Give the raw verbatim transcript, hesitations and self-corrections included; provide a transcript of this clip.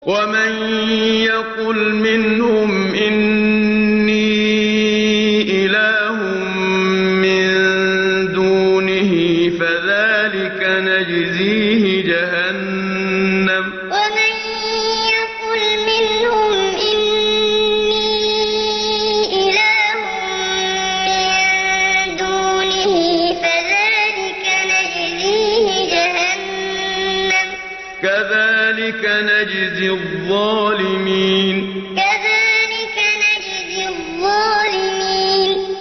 ومن يقل منهم إني إله من دونه فذلك نجزيه جهنم ومن يقل منهم إني إله من دونه فذلك نجزيه جهنم كذلك نجزي الظالمين